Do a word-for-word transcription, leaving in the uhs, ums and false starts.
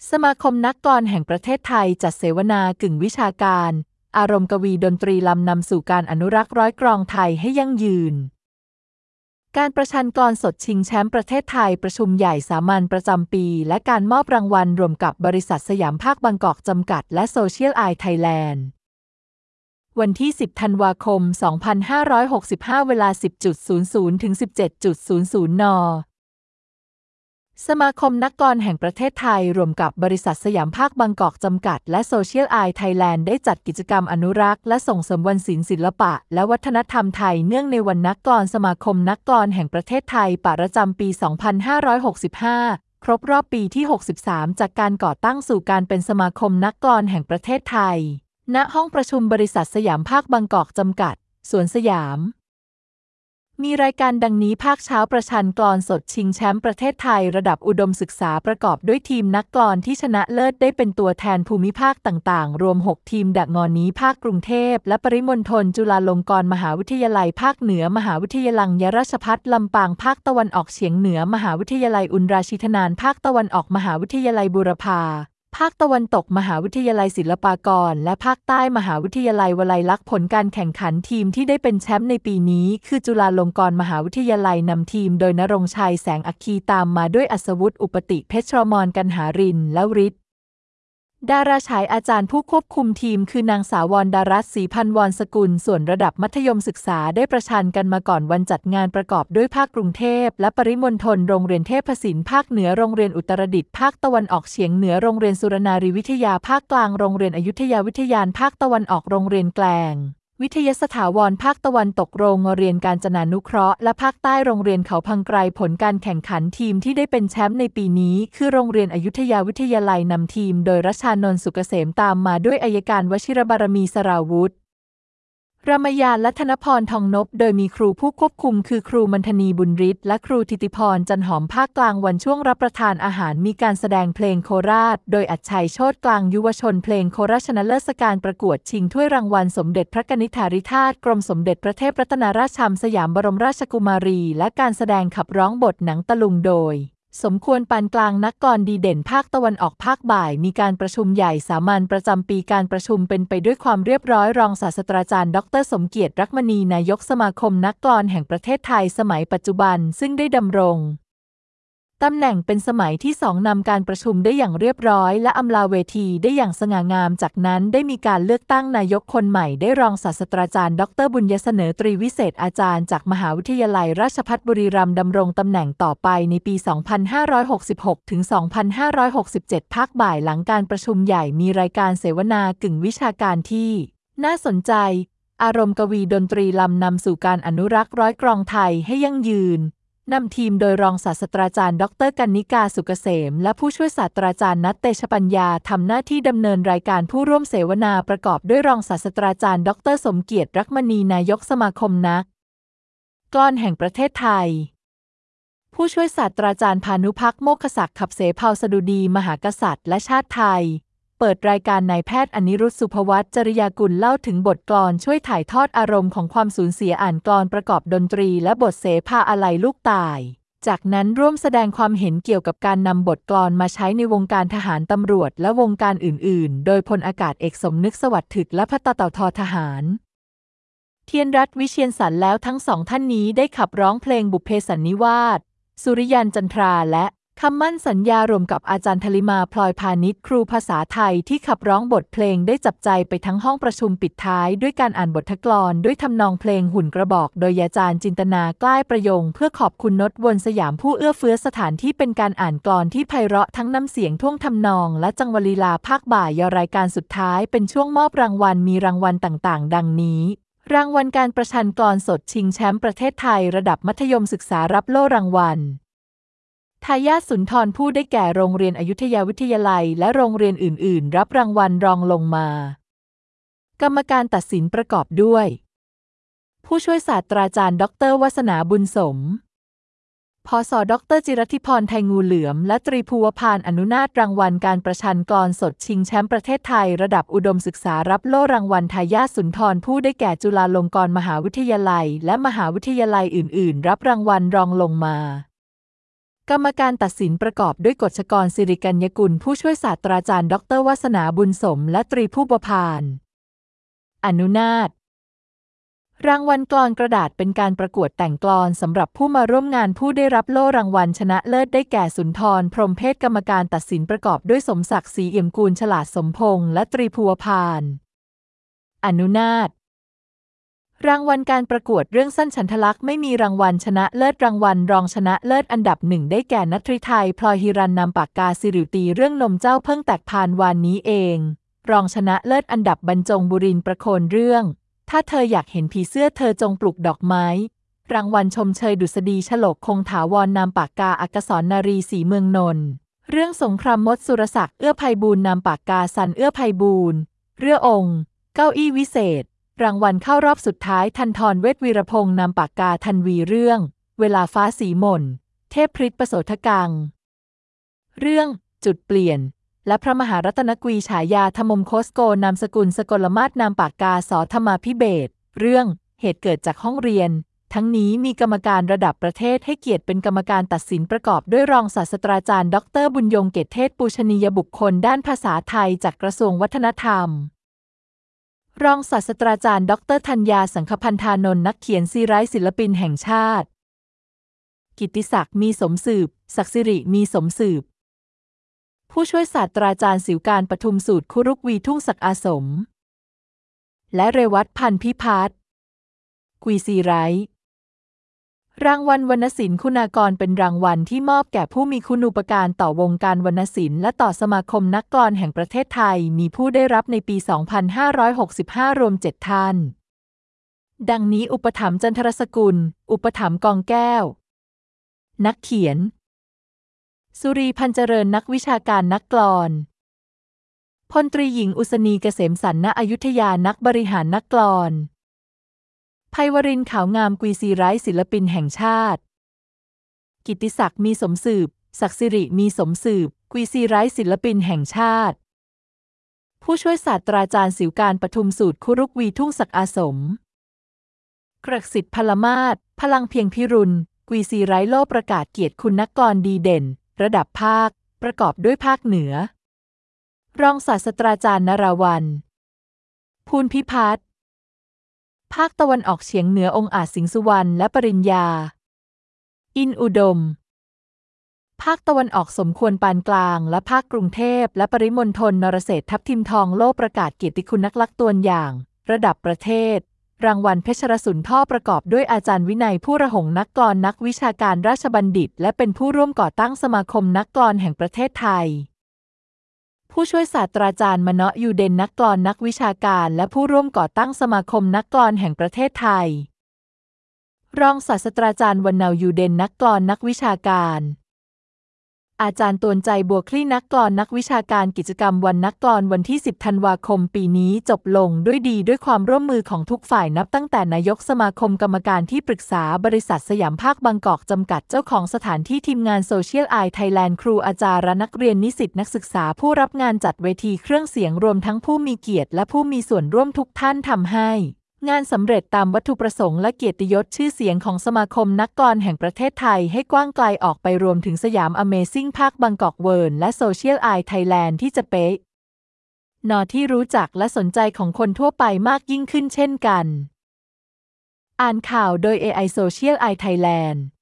สมาคมนักกลอนแห่งประเทศไทยจัดเสวนากึ่งวิชาการอารมณ์กวีดนตรีลำนำสู่การอนุรักษ์ร้อยกลองไทยให้ยั่งยืนการประชันกลอนสดชิงแชมป์ประเทศไทยประชุมใหญ่สามัญประจำปีและการมอบรางวัลรวมกับบริษัทสยามภาคบางกอกจำกัดและโซเชียลไอไทยแลนด์วันที่สิบธันวาคมสองพันห้าร้อยหกสิบห้าเวลา สิบนาฬิกา ถึง สิบเจ็ดนาฬิกา นสมาคมนักกลอนแห่งประเทศไทยร่วมกับบริษัทสยามภาคบางกอกจำกัดและโซเชียลไอไทยแลนด์ได้จัดกิจกรรมอนุรักษ์และส่งเสริมวันศิลป์ศิลปะและวัฒนธรรมไทยเนื่องในวันนักกลอนสมาคมนักกลอนแห่งประเทศไทยประจำปี สองพันห้าร้อยหกสิบห้า ครบรอบปีที่ หกสิบสาม จากการก่อตั้งสู่การเป็นสมาคมนักกลอนแห่งประเทศไทยณห้องประชุมบริษัทสยามภาคบางกอกจำกัดสวนสยามมีรายการดังนี้ภาคเช้าประชันกลอนสดชิงแชมป์ประเทศไทยระดับอุดมศึกษาประกอบด้วยทีมนักกลอนที่ชนะเลิศได้เป็นตัวแทนภูมิภาคต่างๆรวมหกทีมดักงอนนี้ภาคกรุงเทพและปริมณฑลจุฬาลงกรณ์มหาวิทยาลัยภาคเหนือมหาวิทยาลัยราชภัฏลำปางภาคตะวันออกเฉียงเหนือมหาวิทยาลัยอุราชิตนานภาคตะวันออกมหาวิทยาลัยบูรพาภาคตะวันตกมหาวิทยาลัยศิลปากรและภาคใต้มหาวิทยาลัยวลัยลักษณ์ผลการแข่งขันทีมที่ได้เป็นแชมป์ในปีนี้คือจุฬาลงกรณ์มหาวิทยาลัยนำทีมโดยณรงค์ชัยแสงอัคคีตามมาด้วยอัศวุฒิอุปติเพชรมรกันหารินและฤทธิ์ดาราฉายอาจารย์ผู้ควบคุมทีมคือนางสาวรดารัตน์ศรีพันวรสกุลส่วนระดับมัธยมศึกษาได้ประชันกันมาก่อนวันจัดงานประกอบด้วยภาคกรุงเทพและปริมณฑลโรงเรียนเทพศิลป์ภาคเหนือโรงเรียนอุตรดิตถ์ภาคตะวันออกเฉียงเหนือโรงเรียนสุรนารีวิทยาภาคกลางโรงเรียนอยุธยาวิทยานภาคตะวันออกโรงเรียนแกลงวิทยาสถาวรภาคตะวันตกโรงเรียนกาญจนานุเคราะห์และภาคใต้โรงเรียนเขาพังไกรผลการแข่งขันทีมที่ได้เป็นแชมป์ในปีนี้คือโรงเรียนอยุธยาวิทยาลัยนำทีมโดยรัชชานนท์สุกเกษมตามมาด้วยอัยการวชิรบารมีสราวุธรามยานและธนพรทองนพโดยมีครูผู้ควบคุมคือครูมัณฑนีบุญฤทธิ์และครูธิติพรจันหอมภาคกลางวันช่วงรับประทานอาหารมีการแสดงเพลงโคราชโดยอัจฉัยโชติกลางยุวชนเพลงโคราชชนะเลิศการประกวดชิงถ้วยรางวัลสมเด็จพระกนิษฐาธิราชกรมสมเด็จพระเทพรัตนราชชำสยามบรมราชกุมารีและการแสดงขับร้องบทหนังตะลุงโดยสมควรปานกลางนักกลดีเด่นภาคตะวันออกภาคบ่ายมีการประชุมใหญ่สามัญประจำปีการประชุมเป็นไปด้วยความเรียบร้อยรองศาสตราจารย์ดรสมเกียรติรักมณีนายกสมาคมนักกลอนแห่งประเทศไทยสมัยปัจจุบันซึ่งได้ดำรงตำแหน่งเป็นสมัยที่สองนำการประชุมได้อย่างเรียบร้อยและอำลาเวทีได้อย่างสง่างามจากนั้นได้มีการเลือกตั้งนายกคนใหม่ได้รองศาสตราจารย์ดรบุญยเสนอตรีวิเศษอาจารย์จากมหาวิทยาลัยราชภัฏบุรีรัมย์ดำรงตำแหน่งต่อไปในปี สองพันห้าร้อยหกสิบหก ถึง สองพันห้าร้อยหกสิบเจ็ด ภาคบ่ายหลังการประชุมใหญ่มีรายการเสวนากึ่งวิชาการที่น่าสนใจอารมณ์กวีดนตรีลำนำสู่การอนุรักษ์ร้อยกลองไทยให้ยั่งยืนนำทีมโดยรองศาสตราจารย์ดรกนิกาสุกเกษมและผู้ช่วยศาสตราจารย์นัทเตชปัญญาทำหน้าที่ดำเนินรายการผู้ร่วมเสวนาประกอบด้วยรองศาสตราจารย์ดรสมเกียรติรักมณีนายกสมาคมนักกลอนแห่งประเทศไทยผู้ช่วยศาสตราจารย์พานุภักดิ์โมกขศักดิ์ขับเสภาสดุดีมหากษัตริย์และชาติไทยเปิดรายการนายแพทย์อนิรุทธสุภวัฒน์จริยากุลเล่าถึงบทกลอนช่วยถ่ายทอดอารมณ์ของความสูญเสียอ่านกลอนประกอบดนตรีและบทเสภาอาลัยลูกตายจากนั้นร่วมแสดงความเห็นเกี่ยวกับการนำบทกลอนมาใช้ในวงการทหารตำรวจและวงการอื่นๆโดยพลอากาศเอกสมนึกสวัสดิ์ถึกและพัตตททหารเทียนรัตน์วิเชียรสรรแล้วทั้งสองท่านนี้ได้ขับร้องเพลงบุพเพสันนิวาสสุริยันจันทราและคำมั่นสัญญารวมกับอาจารย์ธลิมาพลอยพาณิชย์ครูภาษาไทยที่ขับร้องบทเพลงได้จับใจไปทั้งห้องประชุมปิดท้ายด้วยการอ่านบทกลอนด้วยทำนองเพลงหุ่นกระบอกโดยอาจารย์จินตนาใกล้ประยงเพื่อขอบคุณนศวนสยามผู้เอื้อเฟื้อสถานที่เป็นการอ่านกลอนที่ไพเราะทั้งน้ำเสียงท่วงทำนองและจังหวะลีลาภาคบ่ายรายการสุดท้ายเป็นช่วงมอบรางวัลมีรางวัลต่างๆดังนี้รางวัลการประชันกลอนสดชิงแชมป์ประเทศไทยระดับมัธยมศึกษารับโล่รางวัลทายาทสุนทรภู่ได้แก่โรงเรียนอยุธยาวิทยาลัยและโรงเรียนอื่นๆรับรางวัลรองลงมากรรมการตัดสินประกอบด้วยผู้ช่วยศาสตราจารย์ดรวสนาบุญสมผส.ดรจิรธิพรไทยงูเหลือมและตรีภูวพานอนุนาถรางวัลการประชันกลอนสดชิงแชมป์ประเทศไทยระดับอุดมศึกษารับโล่รางวัลทายาทสุนทรภู่ได้แก่จุฬาลงกรณ์มหาวิทยาลัยและมหาวิทยาลัยอื่นๆรับรางวัลรองลงมากรรมการตัดสินประกอบด้วยกฎชกรสิริกัญญกุลผู้ช่วยศาสตราจารย์ดรวาสนาบุญสมและตรีผู้ประพานอนุนาถรางวัลกลอนกระดาษเป็นการประกวดแต่งกลอนสำหรับผู้มาร่วมงานผู้ได้รับโล่รางวัลชนะเลิศได้แก่สุนทรพรหมเพชรกรรมการตัดสินประกอบด้วยสมศักดิ์ศรีเอี่ยมกูลฉลาดสมพงษ์และตรีภูวพานอนุนาถรางวัลการประกวดเรื่องสั้นฉันทลักษณ์ไม่มีรางวัลชนะเลิศรางวัลรองชนะเลิศอันดับหนึ่งได้แก่ณัฐฤทัยพลอยฮิรันนามปากกาสิริตีเรื่องนมเจ้าเพิ่งแตกพานวานนี้เองรองชนะเลิศอันดับบรรจงบุรินทร์ประโคนเรื่องถ้าเธออยากเห็นผีเสื้อเธอจงปลูกดอกไม้รางวัลชมเชยดุษฎีฉลกคงถาวรนามปากกาอักษรนารีศรีเมืองนนท์เรื่องสงครามมดสุรศักดิ์เอื้อไพบูลย์นามปากกาสันเอื้อไพบูลย์เรือองค์เก้าอี้วิเศษรางวัลเข้ารอบสุดท้ายทันทรเวชวีรพงษ์นามปากกาทันวีเรื่องเวลาฟ้าสีหม่นเทพพฤทธิประโสทกังเรื่องจุดเปลี่ยนและพระมหารัตนกวีฉายาธมมโคสโกนามสกุลสกลมาศนามปากกาสอธรรมาภิเบศรเรื่องเหตุเกิดจากห้องเรียนทั้งนี้มีกรรมการระดับประเทศให้เกียรติเป็นกรรมการตัดสินประกอบด้วยรองศาสตราจารย์ดรบุญยงเกตเทศปูชนียบุคคลด้านภาษาไทยจากกระทรวงวัฒนธรรมรองศาสตราจารย์ดรธัญญาสังคพันธานนท์นักเขียนซีไรต์ศิลปินแห่งชาติกิตติศักดิ์มีสมสืบศักดิ์สิริมีสมสืบผู้ช่วยศาสตราจารย์ศิวการปทุมสูตรคุรุกวีทุ่งศักดิ์อาสมและเรวัตพันธ์พิพัฒน์กุยซีไรต์รางวัลวรรณศิลป์คุณากรเป็นรางวัลที่มอบแก่ผู้มีคุณูปการต่อวงการวรรณศิลป์และต่อสมาคมนักกลอนแห่งประเทศไทยมีผู้ได้รับในปี สองพันห้าร้อยหกสิบห้า รวม เจ็ด ท่านดังนี้อุปถัมภ์จันทรสกุลอุปถัมภ์กองแก้วนักเขียนสุรีพันเจริญนักวิชาการนักกลอนพลตรีหญิงอุศนีเกษมสันต์ณอยุธยานักบริหารนักกลอนไพวรินทร์ขาวงามกุยซีไรต์ศิลปินแห่งชาติกิตติศักดิ์มีสมสืบศักดิ์สิริมีสมสืบกุยซีไรต์ศิลปินแห่งชาติผู้ช่วยศาสตราจารย์ศิวการปทุมสูตรคุรุกวีทุ่งศักดิ์อาสมกฤษฎิพลมาศพลังเพียงพิรุณกุยซีไรต์โลประกาศเกียรติคุณนักกลอนดีเด่นระดับภาคประกอบด้วยภาคเหนือรองศาสตราจารย์นราวัลย์ภูลพิพัฒน์ภาคตะวันออกเฉียงเหนือองค์อาจสิงห์สุวรรณและปริญญาอินอุดมภาคตะวันออกสมควรปานกลางและภาคกรุงเทพและปริมณฑลนรเศรษฐ์ทับทิมทองโลประกาศเกียรติคุณนักลักตวนอย่างระดับประเทศรางวัลเพชรสุนทรประกอบด้วยอาจารย์วินัยผู้ระหงนักกลอนนักวิชาการราชบัณฑิตและเป็นผู้ร่วมก่อตั้งสมาคมนักกลอนแห่งประเทศไทยผู้ช่วยศาสตราจารย์มเนาะยูเดนนักกลอนนักวิชาการและผู้ร่วมก่อตั้งสมาคมนักกลอนแห่งประเทศไทยรองศาสตราจารย์วรรณายูเดนนักกลอนนักวิชาการอาจารย์ตวนใจบัวคลี่นักกลอนนักวิชาการกิจกรรมวันนักกลอนวันที่สิบธันวาคมปีนี้จบลงด้วยดีด้วยความร่วมมือของทุกฝ่ายนับตั้งแต่นายกสมาคมกรรมการที่ปรึกษาบริษัทสยามภาคบางกอกจำกัดเจ้าของสถานที่ทีมงานโซเชียลไอไทยแลนด์ครูอาจารย์นักเรียนนิสิตนักศึกษาผู้รับงานจัดเวทีเครื่องเสียงรวมทั้งผู้มีเกียรติและผู้มีส่วนร่วมทุกท่านทำให้งานสำเร็จตามวัตถุประสงค์และเกียรติยศชื่อเสียงของสมาคมนักกลอนแห่งประเทศไทยให้กว้างไกลออกไปรวมถึงสยามอเมซิ่งภาคบางกอกเวิร์นและโซเชียลไอไทยแลนด์ที่จะเป๊ะนอที่รู้จักและสนใจของคนทั่วไปมากยิ่งขึ้นเช่นกันอ่านข่าวโดย เอ ไอ Social Eye Thailand